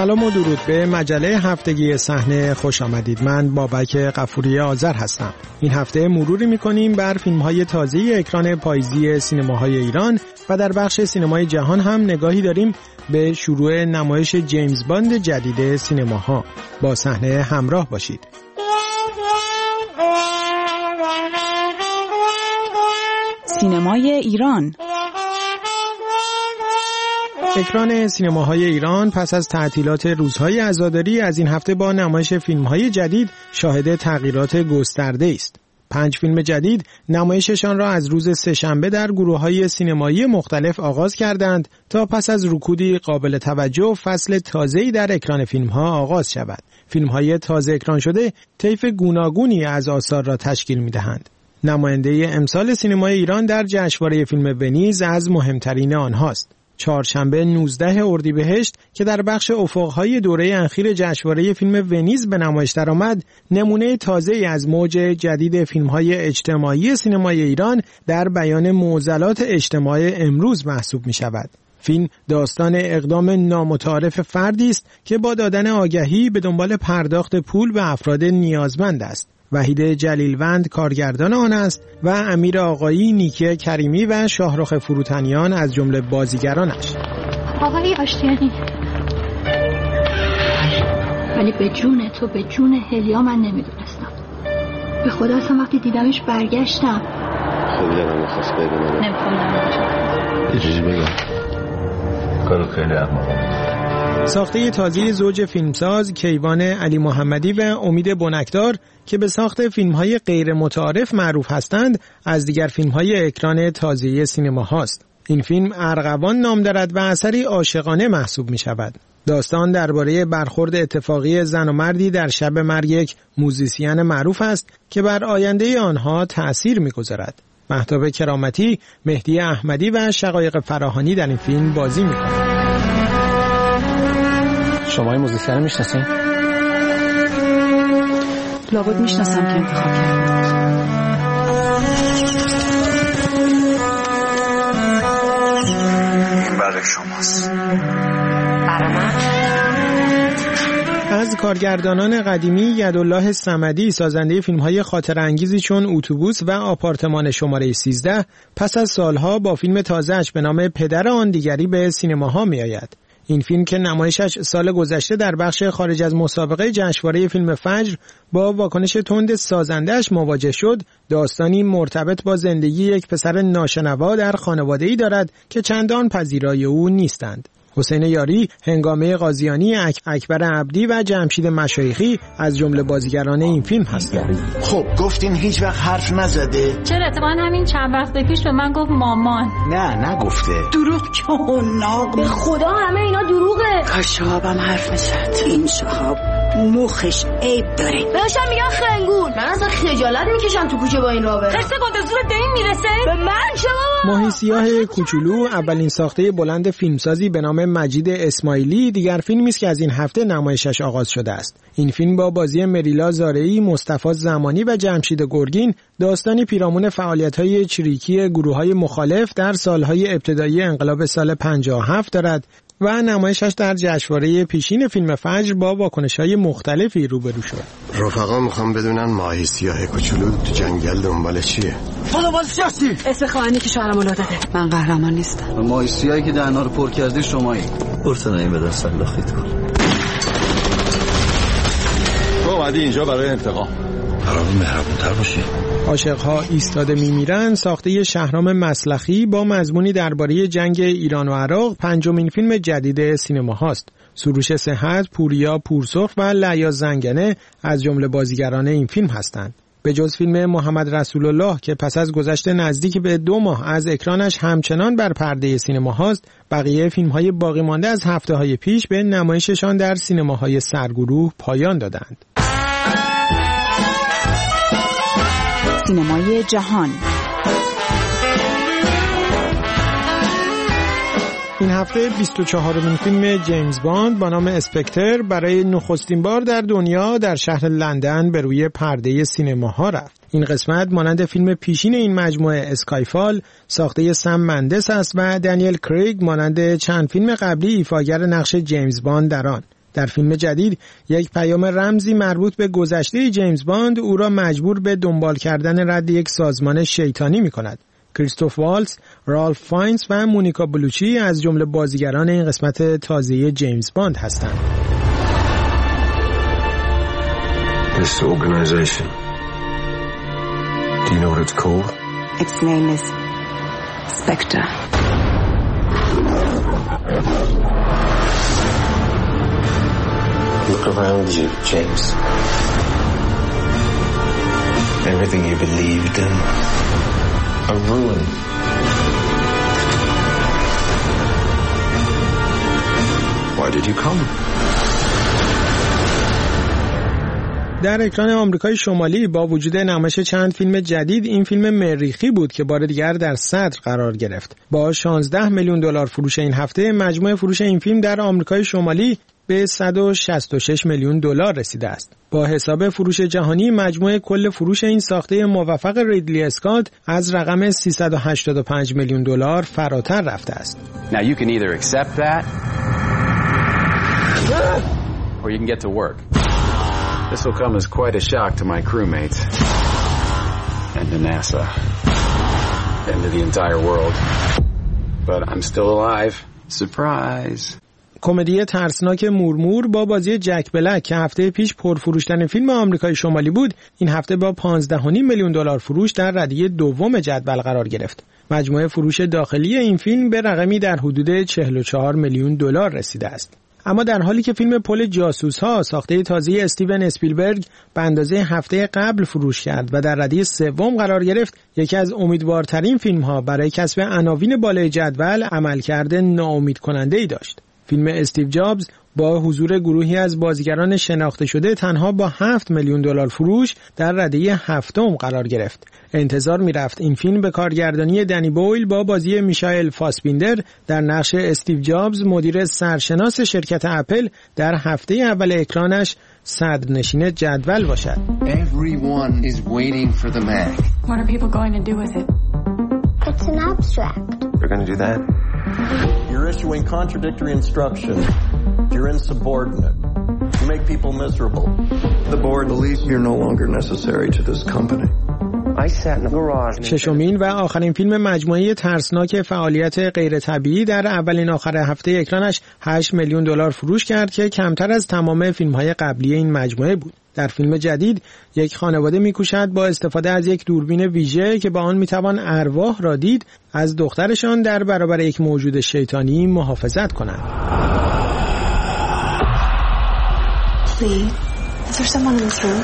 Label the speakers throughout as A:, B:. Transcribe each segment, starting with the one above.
A: سلام و درود به مجله هفتگی صحنه خوش آمدید. من بابک غفوری آذر هستم. این هفته مروری می‌کنیم بر فیلم‌های تازه اکران پاییزی سینماهای ایران و در بخش سینمای جهان هم نگاهی داریم به شروع نمایش جیمز باند جدید سینماها. با صحنه همراه باشید.
B: سینمای ایران.
A: اکران سینماهای ایران پس از تعطیلات روزهای عزاداری از این هفته با نمایش فیلم‌های جدید شاهد تغییرات گسترده است. 5 فیلم جدید نمایششان را از روز سه‌شنبه در گروه‌های سینمایی مختلف آغاز کردند تا پس از رکودی قابل توجه فصل تازه‌ای در اکران فیلم‌ها آغاز شود. فیلم‌های تازه اکران شده طیف گوناگونی از آثار را تشکیل می‌دهند. نماینده امسال سینمای ایران در جشنواره فیلم ونیز از مهمترین آنهاست. چهارشنبه 19 اردیبهشت که در بخش افق‌های دوره اخیر جشنواره فیلم ونیز به نمایش درآمد، نمونه تازه‌ای از موج جدید فیلم‌های اجتماعی سینمای ایران در بیان معضلات اجتماع امروز محسوب می‌شود. فیلم داستان اقدام نامتعارف فردی است که با دادن آگهی به دنبال پرداخت پول به افراد نیازمند است. وحید جلیلوند کارگردان آن است و امیر آقایی، نیکی کریمی و شاهرخ فروتنیان از جمله بازیگرانش.
C: آقای آشتیانی، ولی به جون تو، به جون هلیا من نمیدونستم. به خدا اصلا وقتی دیدمش برگشتم.
D: خیلی دلم میخواست بدونم.
C: نمیخوام
D: یه چیزی بگم. کارو خیلی احمقانه.
A: ساخته تازه زوج فیلمساز کیوان علی محمدی و امید بنکدار که به ساخت فیلم‌های غیر متعارف معروف هستند، از دیگر فیلم‌های اکران تازه سینما هاست. این فیلم ارغوان نام دارد و اثری عاشقانه محسوب می‌شود. داستان درباره برخورد اتفاقی زن و مردی در شب مرگ یک موزیسین معروف است که بر آینده آنها تأثیر می‌گذارد. مهتاب کرامتی، مهدی احمدی و شقایق فراهانی در این فیلم بازی می‌کنند.
E: شما این موزیسین رو میشناسین؟
B: لابد میشناسم که انتخاب کردم.
D: این برای شماست.
B: برای من؟
A: از کارگردانان قدیمی یدالله صمدی سازنده فیلم‌های خاطر انگیزی چون اتوبوس و آپارتمان شماره 13 پس از سالها با فیلم تازه‌اش به نام پدر آن دیگری به سینماها می‌آید. این فیلم که نمایشش سال گذشته در بخش خارج از مسابقه جشنواره فیلم فجر با واکنش تند سازنده‌اش مواجه شد، داستانی مرتبط با زندگی یک پسر ناشنوا در خانواده‌ای دارد که چندان پذیرای او نیستند. حسین یاری، هنگامه قاضیانی، اکبر عبدی و جمشید مشایخی از جمله بازیگران این فیلم هستند.
F: خب گفتین هیچ وقت حرف نزده؟
G: چرا اتفاقا همین چند وقت پیش به من گفت مامان.
F: نه نگفته.
B: دروغ کن.
G: به خدا همه اینا دروغه.
B: کاش شهابم حرف میزد. این شهاب مخش عیب داره.
G: بهشم میگن خنگون. من اصلا خجالت میکشم تو کوچه با این راه برم. قصه گندزور به این میرسه؟ به من چه بابا؟
A: ماهی سیاه کوچولو اولین ساخته بلند فیلمسازی به نام مجید اسماعیلی دیگر فیلمی است که از این هفته نمایشش آغاز شده است. این فیلم با بازی مریلا زارعی، مصطفی زمانی و جمشید گرگین داستانی پیرامون فعالیت‌های چریکی گروه‌های مخالف در سالهای ابتدایی انقلاب سال 57 دارد و نمایشش در جشنواره پیشین فیلم فجر با واکنش‌های مختلفی روبرو شد.
D: رفقا میخوام بدونن ماهی سیاه کوچولو تو جنگل دنبال چیه؟
F: دنبال سیاسی.
B: اسم خواهانی که شهرمو داده. من قهرمان نیستم.
H: ماهی سیاهی که دهنا رو پر کردی شمایی. برسن این بدن سلاخیت کن.
D: تو اومدی اینجا برای انتقام. قرار مهربون‌تر باشی.
A: عاشق‌ها ایستاده می‌میرن ساخته شهرام مسلخی با مضمونی درباره جنگ ایران و عراق پنجمین فیلم جدید سینما هاست. سروش صحت، پوریا پورسرخ و لعیا زنگنه از جمله بازیگران این فیلم هستند. به جز فیلم محمد رسول الله که پس از گذشت نزدیک به 2 ماه از اکرانش همچنان بر پرده سینما هاست، بقیه فیلم‌های باقی مانده از هفته‌های پیش به نمایششان در سینماهای سرگروه پایان دادند.
B: سینمای جهان.
A: این هفته 24مین فیلم جیمز باند با نام اسپکتر برای نخستین بار در دنیا در شهر لندن به روی پرده سینماها رفت. این قسمت مانند فیلم پیشین این مجموعه اسکایفال ساخته سم مندس است و دنیل کریگ مانند چند فیلم قبلی ایفاگر نقش جیمز باند در آن. در فیلم جدید یک پیام رمزی مربوط به گذشته جیمز باند او را مجبور به دنبال کردن رد یک سازمان شیطانی می‌کند. کریستوف والتز، رالف فاینز و مونیکا بلوچی از جمله بازیگران این قسمت تازه جیمز باند هستند.
E: This organization. Do you know what it's called?
B: Its name is Spectre.
E: Look around you, James. Everything you believed in, a ruin. Why did you come?
A: در اکران آمریکای شمالی با وجود نمایش چند فیلم جدید، این فیلم مریخی بود که بار دیگر در صدر قرار گرفت. با 16 میلیون دلار فروش این هفته، مجموع فروش این فیلم در آمریکای شمالی به 166 میلیون دلار رسیده است. با حساب فروش جهانی، مجموع کل فروش این ساخته موفق ریدلی اسکات از رقم 385 میلیون دلار فراتر رفته است.
I: Now you can either accept that or you can get to work. This will come as quite a shock to my crewmates and to NASA and to the entire world. But I'm still alive. Surprise.
A: کمدی ترسناک مورمور با بازی جک بلک که هفته پیش پرفروشترین فیلم آمریکای شمالی بود، این هفته با 15.5 میلیون دلار فروش در ردهه دوم جدول قرار گرفت. مجموع فروش داخلی این فیلم به رقمی در حدود 44 میلیون دلار رسیده است. اما در حالی که فیلم پل جاسوس‌ها ساخته تازه استیون اسپیلبرگ به اندازه هفته قبل فروش کرد و در ردهه سوم قرار گرفت، یکی از امیدوارترین فیلم‌ها برای کسب عناوین بالای جدول عملکرد ناامیدکننده‌ای داشت. فیلم استیو جابز با حضور گروهی از بازیگران شناخته شده تنها با 7 میلیون دلار فروش در ردهه هفتم قرار گرفت. انتظار می‌رفت این فیلم به کارگردانی دنی بویل با بازی میشایل فاسبیندر در نقش استیو جابز، مدیر سرشناس شرکت اپل، در هفته اول اکرانش صدرنشین جدول باشد.
J: Everyone is waiting for the Mac.
C: What are people going to do with it?
K: It's an abstract.
E: They're going to do that?
L: You're issuing contradictory instructions. You're insubordinate. You make people miserable.
J: The board believes you're no longer necessary to this company.
A: ششمین و آخرین فیلم مجموعه ترسناک فعالیت غیر طبیعی در اولین آخر هفته اکرانش 8 میلیون دلار فروش کرد که کمتر از تمام فیلم‌های قبلی این مجموعه بود. در فیلم جدید یک خانواده می‌کوشد با استفاده از یک دوربین ویژه که با آن می‌توان ارواح را دید، از دخترشان در برابر یک موجود شیطانی محافظت کنند.
K: Please, is there someone in this room?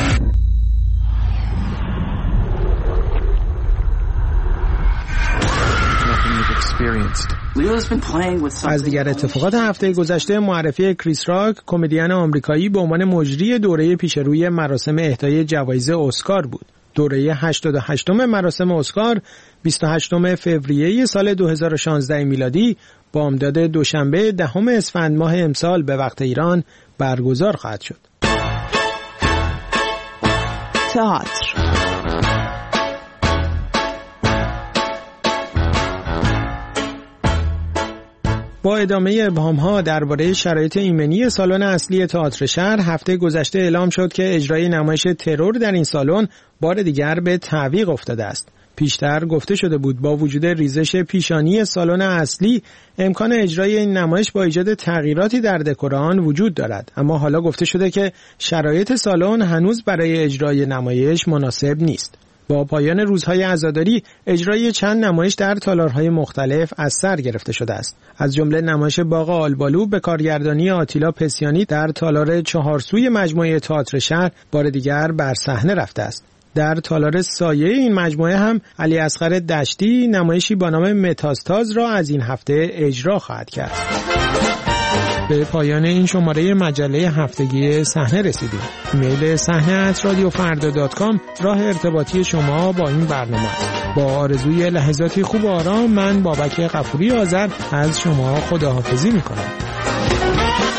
A: از دیگر اتفاقات هفته گذشته، معرفی کریس راک، کمدین آمریکایی، به عنوان مجری دوره پیشروی مراسم اهدای جوایز اسکار بود. دوره 88م مراسم اسکار 28 فوریه سال 2016 میلادی بامداد دوشنبه 10 اسفند ماه امسال به وقت ایران برگزار خواهد شد.
M: تئاتر.
A: با ادامه ابهام‌ها درباره شرایط ایمنی سالن اصلی تئاتر شهر، هفته گذشته اعلام شد که اجرای نمایش ترور در این سالن بار دیگر به تعویق افتاده است. پیشتر گفته شده بود با وجود ریزش پیشانی سالن اصلی امکان اجرای این نمایش با ایجاد تغییراتی در دکور آن وجود دارد، اما حالا گفته شده که شرایط سالن هنوز برای اجرای نمایش مناسب نیست. با پایان روزهای عزاداری اجرای چند نمایش در تالارهای مختلف از سر گرفته شده است. از جمله نمایش باغ آلبالو به کارگردانی آتیلا پسیانی در تالار چهارسوی مجموعه تئاتر شهر بار دیگر بر صحنه رفته است. در تالار سایه این مجموعه هم علی اصغر دشتی نمایشی با نام متاستاز را از این هفته اجرا خواهد کرد. به پایان این شماره مجله هفتگی صحنه رسیدیم. ایمیل صحنه@radiofarda.com راه ارتباطی شما با این برنامه است. با آرزوی لحظاتی خوب و آرام، من بابک غفوری آذر از شما خداحافظی می‌کنم.